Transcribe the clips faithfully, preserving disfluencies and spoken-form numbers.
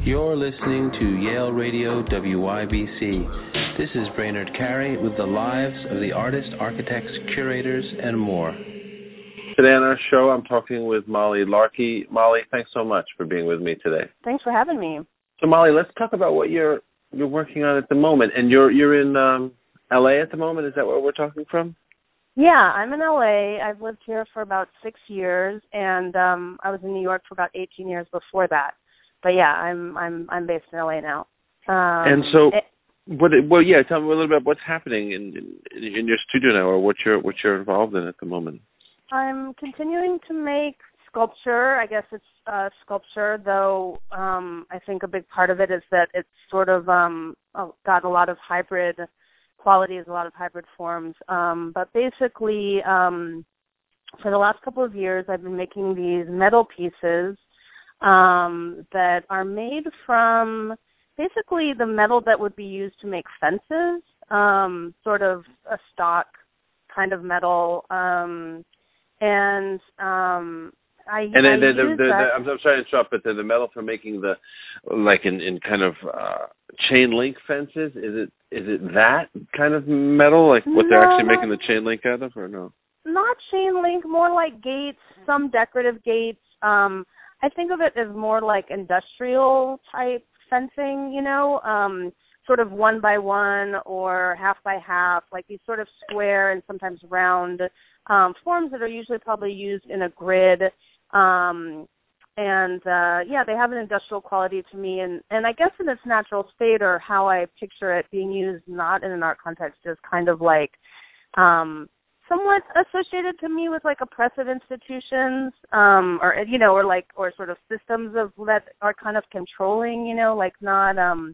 You're listening to Yale Radio W Y B C. This is Brainerd Carey with the lives of the artists, architects, curators, and more. Today on our show, I'm talking with Molly Larkey. Molly, thanks so much for being with me today. Thanks for having me. So, Molly, let's talk about what you're you're working on at the moment. And you're you're in um, L A at the moment. Is that where we're talking from? Yeah, I'm in L A. I've lived here for about six years, and um, I was in New York for about eighteen years before that. But yeah, I'm I'm I'm based in L A now. Um, and so, it, what? Well, yeah. Tell me a little bit about what's happening in, in in your studio now, or what you're what you're involved in at the moment. I'm continuing to make sculpture. I guess it's uh, sculpture, though. Um, I think a big part of it is that it's sort of um, got a lot of hybrid qualities, a lot of hybrid forms. Um, but basically, um, for the last couple of years, I've been making these metal pieces um, that are made from basically the metal that would be used to make fences, um, sort of a stock kind of metal. Um, and um, I, and then I the, the, use the, that. the, I'm, I'm sorry to interrupt, but the, the metal for making the, like in, in kind of uh, chain link fences, is it is it that kind of metal, like what No, they're actually not, making the chain link out of, or no? Not chain link, more like gates, some decorative gates. Um, I think of it as more like industrial type fencing, you know, um, sort of one by one or half by half, like these sort of square and sometimes round um, forms that are usually probably used in a grid. Um, and, uh, yeah, they have an industrial quality to me. And, and I guess in its natural state, or how I picture it being used not in an art context, is kind of like um, somewhat associated to me with like oppressive institutions, um, or, you know, or like, or sort of systems of that are kind of controlling, you know, like not, um,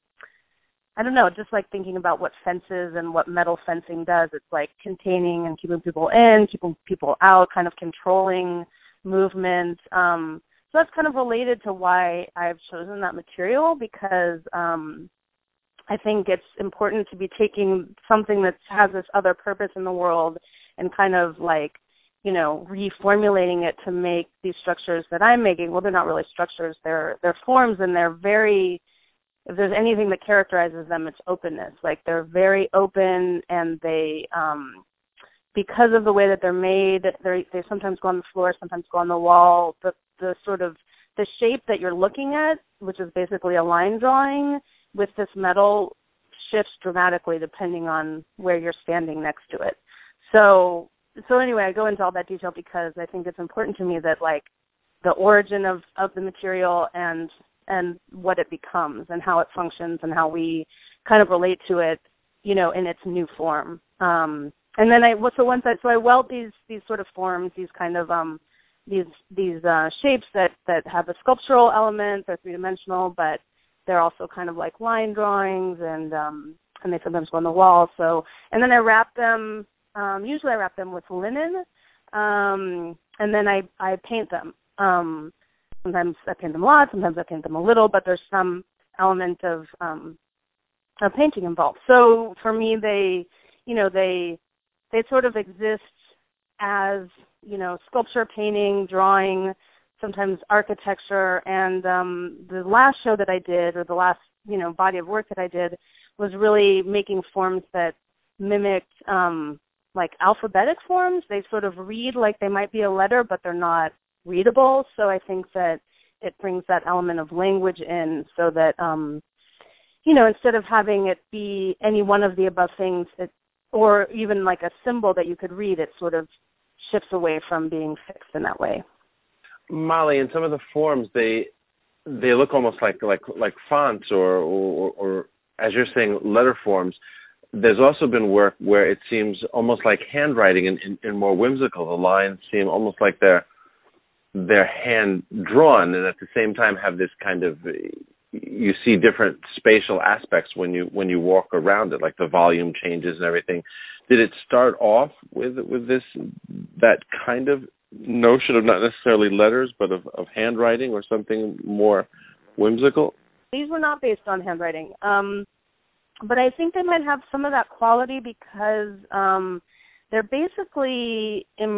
I don't know, just like thinking about what fences and what metal fencing does. It's like containing and keeping people in, keeping people out, kind of controlling movement. Um, so that's kind of related to why I've chosen that material, because um, I think it's important to be taking something that has this other purpose in the world and kind of like, you know, reformulating it to make these structures that I'm making. Well, they're not really structures. They're, they're forms, and they're very, if there's anything that characterizes them, it's openness. Like they're very open, and they, um, because of the way that they're made, they they sometimes go on the floor, sometimes go on the wall. The the sort of the shape that you're looking at, which is basically a line drawing with this metal, shifts dramatically depending on where you're standing next to it. So so anyway, I go into all that detail because I think it's important to me that like the origin of, of the material and and what it becomes and how it functions and how we kind of relate to it, you know, in its new form. Um, and then I, so once I, so I weld these, these sort of forms, these kind of, um, these, these, uh, shapes that, that have a sculptural element. They're three-dimensional, but they're also kind of like line drawings, and, um, and they sometimes go on the wall. So, and then I wrap them, um, usually I wrap them with linen, um, and then I, I paint them. Um, Sometimes I paint them a lot, sometimes I paint them a little, but there's some element of, um, of painting involved. So for me, they, you know, they they sort of exist as, you know, sculpture, painting, drawing, sometimes architecture. And um, the last show that I did, or the last, you know, body of work that I did, was really making forms that mimicked um, like alphabetic forms. They sort of read like they might be a letter, but they're not readable. So I think that it brings that element of language in, so that, um, you know, instead of having it be any one of the above things, it, or even like a symbol that you could read, it sort of shifts away from being fixed in that way. Molly, in some of the forms, they they look almost like like like fonts, or or, or as you're saying, letter forms. There's also been work where it seems almost like handwriting and, and, and more whimsical. The lines seem almost like they're they're hand drawn, and at the same time have this kind of, you see different spatial aspects when you when you walk around it, like the volume changes and everything. Did it start off with with this, that kind of notion of not necessarily letters, but of, of handwriting or something more whimsical? These were not based on handwriting, um, but I think they might have some of that quality because um, they're basically in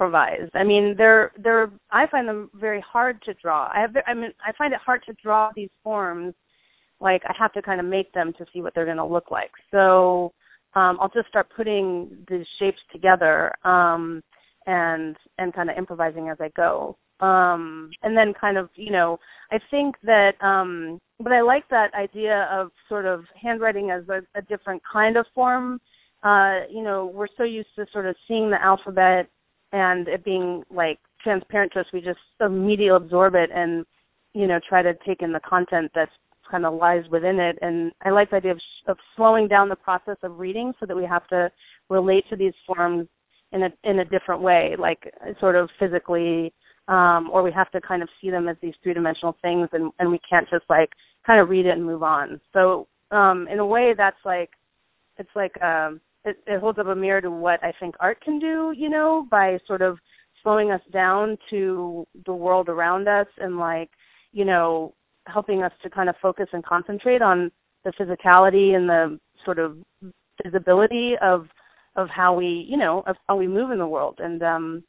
improvised. I mean, they're they're. I find them very hard to draw. I have. I mean, I find it hard to draw these forms. Like I have to kind of make them to see what they're going to look like. So um, I'll just start putting the shapes together um, and and kind of improvising as I go. Um, and then kind of, you know, I think that, um, but I like that idea of sort of handwriting as a, a different kind of form. Uh, you know, we're so used to sort of seeing the alphabet and it being like transparent to us, we just immediately absorb it and, you know, try to take in the content that's kind of lies within it. And I like the idea of, of slowing down the process of reading so that we have to relate to these forms in a in a different way, like sort of physically, um, or we have to kind of see them as these three-dimensional things, and, and we can't just like kind of read it and move on. So um, in a way, that's like, it's like um, it, it holds up a mirror to what I think art can do, you know, by sort of slowing us down to the world around us and like, you know, helping us to kind of focus and concentrate on the physicality and the sort of visibility of of how we, you know, of how we move in the world. And um,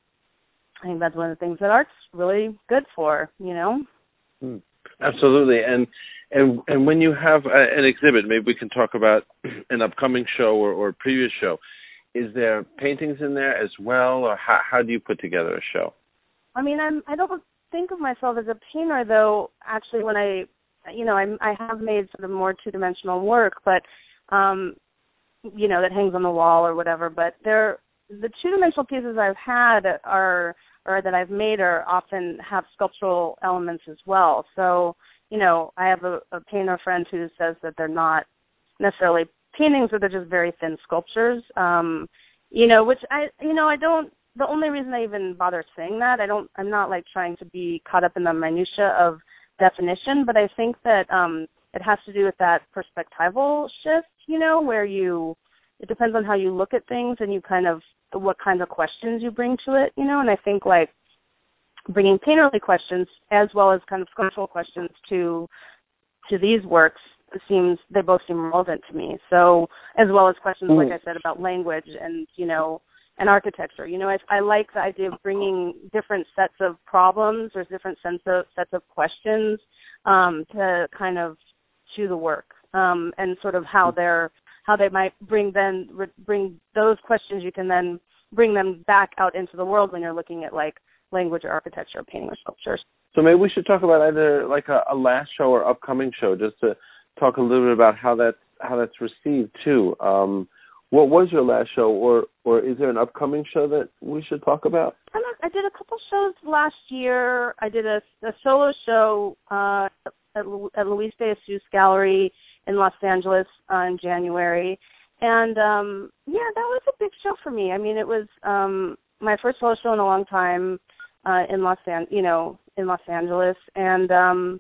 I think that's one of the things that art's really good for, you know. Mm, absolutely. And and and when you have a, an exhibit, maybe we can talk about an upcoming show or, or a previous show. Is there paintings in there as well, or how how do you put together a show? I mean, I'm I don't think of myself as a painter, though. Actually, when I, you know, I, I have made sort of more two-dimensional work, but, um, you know, that hangs on the wall or whatever. But they're, the two-dimensional pieces I've had are, or that I've made are often have sculptural elements as well. So, you know, I have a, a painter friend who says that they're not necessarily paintings, but they're just very thin sculptures, um, you know, which I, you know, I don't, the only reason I even bother saying that, I don't, I'm not like trying to be caught up in the minutia of definition, but I think that um, it has to do with that perspectival shift, you know, where you, it depends on how you look at things and you kind of, what kinds of questions you bring to it, you know, and I think like bringing painterly questions as well as kind of sculptural questions to, to these works seems, they both seem relevant to me. So, as well as questions, mm. like I said, about language and, you know, and architecture. You know, I, I like the idea of bringing different sets of problems or different sense of, sets of questions um, to kind of to the work um, and sort of how they're how they might bring then bring those questions. You can then bring them back out into the world when you're looking at like language or architecture, or painting or sculptures. So maybe we should talk about either like a, a last show or upcoming show, just to talk a little bit about how that's how that's received too. Um, What was your last show, or, or is there an upcoming show that we should talk about? I, don't, I did a couple shows last year. I did a, a solo show uh, at, at Luis de Jesus Gallery in Los Angeles uh, in January. And, um, yeah, that was a big show for me. I mean, it was um, my first solo show in a long time uh, in Los An- you know, in Los Angeles. And, um,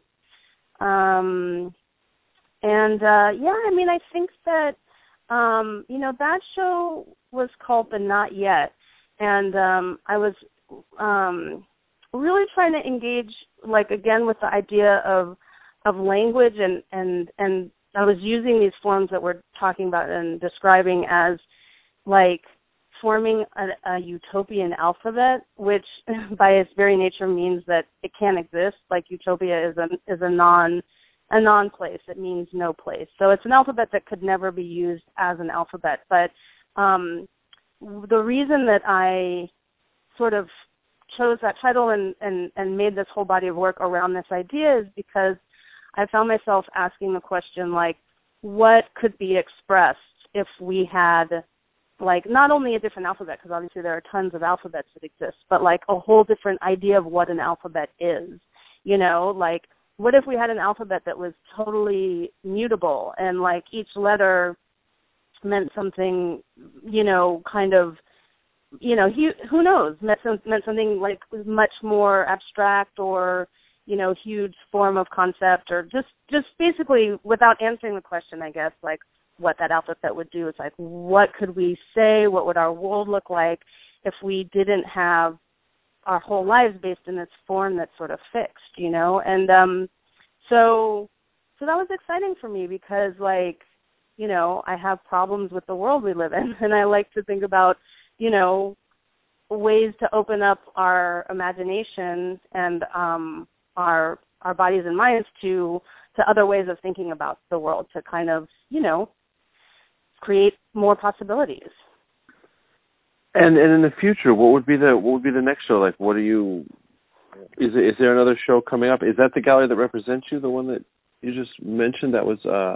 um, and uh, yeah, I mean, I think that, Um, you know, that show was called The Not Yet, and um, I was um, really trying to engage, like, again, with the idea of of language, and, and, and I was using these forms that we're talking about and describing as, like, forming a, a utopian alphabet, which by its very nature means that it can't exist. Like, utopia is a, is a non a non-place. It means no place. So it's an alphabet that could never be used as an alphabet. But um, the reason that I sort of chose that title and, and, and made this whole body of work around this idea is because I found myself asking the question, like, what could be expressed if we had, like, not only a different alphabet, because obviously there are tons of alphabets that exist, but, like, a whole different idea of what an alphabet is, you know, like, what if we had an alphabet that was totally mutable and like each letter meant something, you know, kind of, you know, who, who knows, meant, some, meant something like much more abstract or, you know, huge form of concept, or just, just basically without answering the question, I guess, like what that alphabet would do. It's like, what could we say? What would our world look like if we didn't have our whole lives based in this form that's sort of fixed, you know? And um, so so that was exciting for me because, like, you know, I have problems with the world we live in, and I like to think about, you know, ways to open up our imagination and um, our our bodies and minds to to other ways of thinking about the world, to kind of, you know, create more possibilities. And and in the future, what would be the what would be the next show? Like, what are you? Is it, is there another show coming up? Is that the gallery that represents you? The one that you just mentioned? That was. Uh...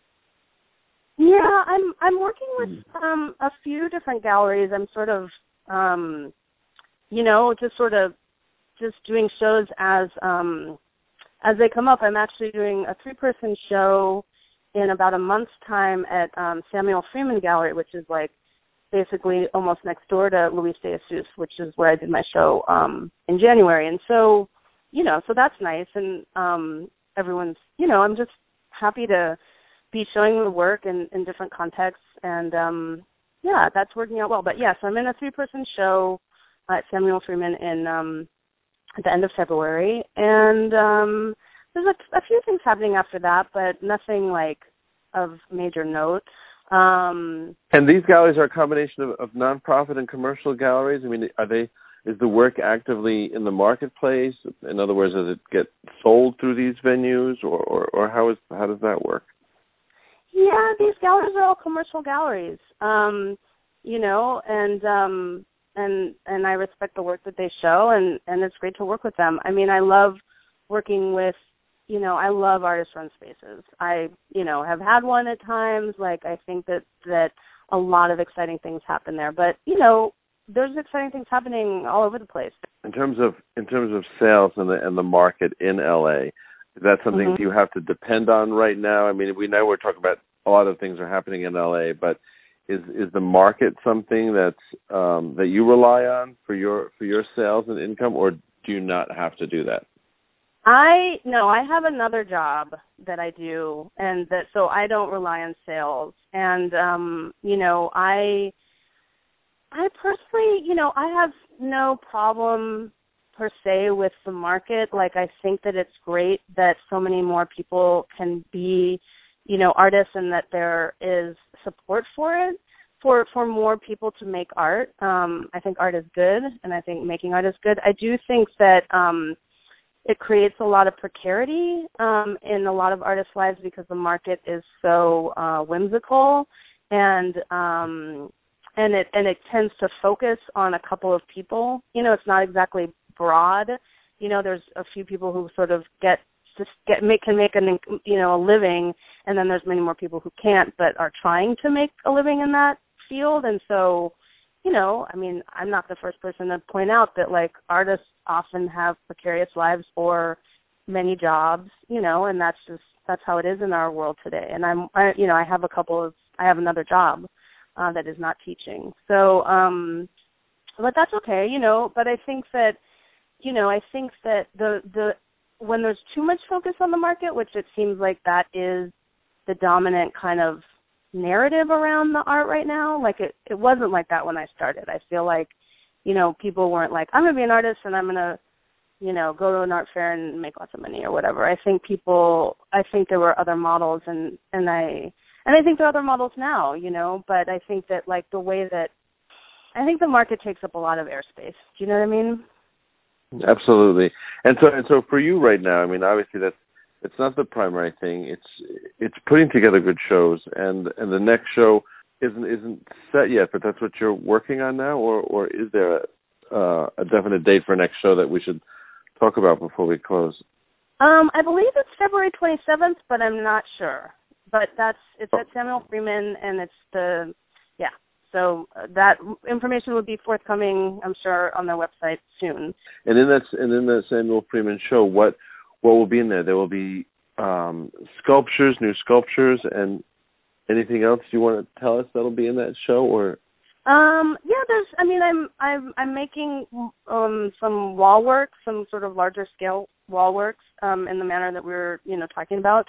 Yeah, I'm I'm working with um, a few different galleries. I'm sort of, um, you know, just sort of just doing shows as um, as they come up. I'm actually doing a three-person show in about a month's time at um, Samuel Freeman Gallery, which is like basically almost next door to Luis de Jesus, which is where I did my show um, in January. And so, you know, so that's nice. And um, everyone's, you know, I'm just happy to be showing the work in, in different contexts. And, um, yeah, that's working out well. But, yes, I'm in a three-person show at Samuel Freeman in um, at the end of February. And um, there's a, a few things happening after that, but nothing, like, of major note. Um, and these galleries are a combination of, of nonprofit and commercial galleries. I mean, are they? Is the work actively in the marketplace? In other words, does it get sold through these venues, or, or, or how is how does that work? Yeah, these galleries are all commercial galleries. Um, you know, and um, and and I respect the work that they show, and, and it's great to work with them. I mean, I love working with. You know, I love artist-run spaces. I, you know, have had one at times. Like, I think that, that a lot of exciting things happen there. But, you know, there's exciting things happening all over the place. In terms of in terms of sales and the and the market in L A, is that something Mm-hmm. you have to depend on right now? I mean, we know we're talking about a lot of things are happening in L A, but is is the market something that's um, that you rely on for your for your sales and income, or do you not have to do that? I no, I have another job that I do, and that so I don't rely on sales. And um, you know, I I personally, you know, I have no problem per se with the market. Like, I think that it's great that so many more people can be, you know, artists, and that there is support for it, for for more people to make art. Um, I think art is good, and I think making art is good. I do think that um, it creates a lot of precarity um, in a lot of artists' lives because the market is so uh, whimsical, and um, and it and it tends to focus on a couple of people. You know, it's not exactly broad. You know, there's a few people who sort of get just get make can make an you know a living, and then there's many more people who can't but are trying to make a living in that field. And so, you know, I mean, I'm not the first person to point out that, like, artists often have precarious lives or many jobs, you know, and that's just, that's how it is in our world today. And I'm, I, you know, I have a couple of, I have another job uh, that is not teaching. So, um, but that's okay, you know, but I think that, you know, I think that the, the, when there's too much focus on the market, which it seems like that is the dominant kind of narrative around the art right now. Like, it, it wasn't like that when I started. I feel like, you know, people weren't like, I'm going to be an artist and I'm going to, you know, go to an art fair and make lots of money or whatever. I think people, I think there were other models, and, and I, and I think there are other models now, you know, but I think that, like, the way that, I think the market takes up a lot of airspace. Do you know what I mean? Absolutely. And so, and so for you right now, I mean, obviously that's, it's not the primary thing. It's it's putting together good shows, and, and the next show isn't isn't set yet. But that's what you're working on now, or or is there a, uh, a definite date for next show that we should talk about before we close? Um, I believe it's February twenty-seventh, but I'm not sure. But that's it's at Samuel Freeman, and it's the yeah. So uh, that information would be forthcoming, I'm sure, on their website soon. And in that and in that Samuel Freeman show, what what will be in there? There will be um, sculptures, new sculptures, and anything else you want to tell us that'll be in that show, or? Um, yeah, there's. I mean, I'm I'm I'm making um, some wall work, some sort of larger scale wall works um, in the manner that we we're you know talking about,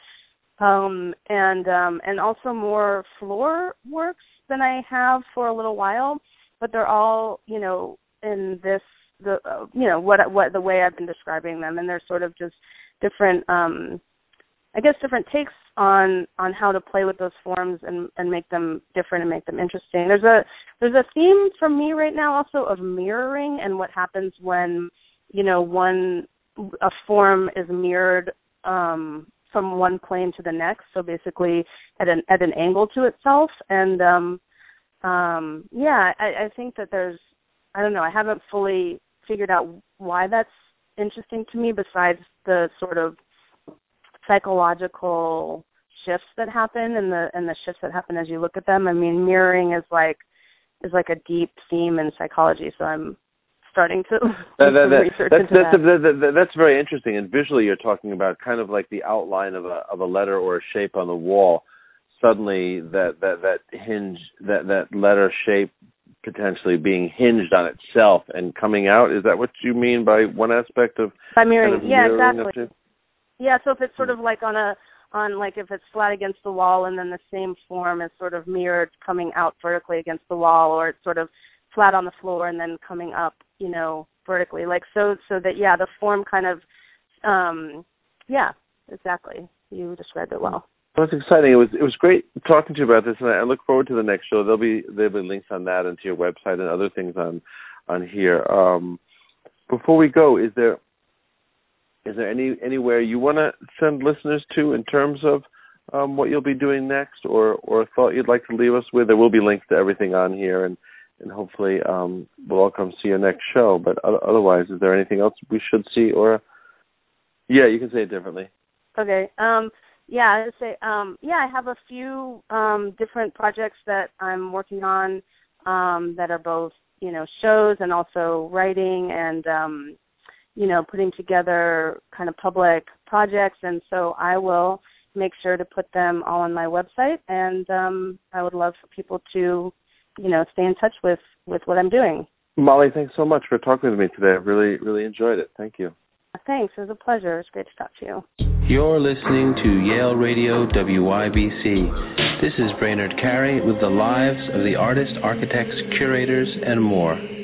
um, and um, and also more floor works than I have for a little while, but they're all you know in this the uh, you know what what the way I've been describing them, and they're sort of just different. Um, I guess, different takes on on how to play with those forms and, and make them different and make them interesting. There's a there's a theme for me right now also of mirroring and what happens when, you know, one a form is mirrored um, from one plane to the next. So basically at an at an angle to itself. And um, um, yeah, I, I think that there's I don't know. I haven't fully figured out why that's interesting to me besides the sort of psychological shifts that happen and the and the shifts that happen as you look at them. I mean, mirroring is like is like a deep theme in psychology, so I'm starting to that, that, that, research that's, into that's, that. that, that, that. That's very interesting. And visually, you're talking about kind of like the outline of a of a letter or a shape on the wall. Suddenly, that that that hinge that that letter shape potentially being hinged on itself and coming out. Is that what you mean by one aspect of by mirroring? Kind of yeah, mirroring exactly. Yeah, so if it's sort of like on a, on like if it's flat against the wall and then the same form is sort of mirrored coming out vertically against the wall, or it's sort of flat on the floor and then coming up, you know, vertically. Like so, so that, yeah, the form kind of, um, yeah, exactly. You described it well. Well, that's exciting. It was it was great talking to you about this, and I look forward to the next show. There'll be there'll be links on that and to your website and other things on on here. Um, before we go, is there Is there any anywhere you want to send listeners to in terms of um, what you'll be doing next, or, or a thought you'd like to leave us with? There will be links to everything on here, and, and hopefully um, we'll all come see your next show. But otherwise, is there anything else we should see? Or yeah, you can say it differently. Okay. Um, yeah, I would say um, yeah. I have a few um, different projects that I'm working on um, that are both, you know, shows and also writing and um, you know, putting together kind of public projects, and so I will make sure to put them all on my website, and um, I would love for people to, you know, stay in touch with, with what I'm doing. Molly, thanks so much for talking with me today. I really, really enjoyed it. Thank you. Thanks. It was a pleasure. It's great to talk to you. You're listening to Yale Radio W Y B C. This is Brainerd Carey with the lives of the artists, architects, curators, and more.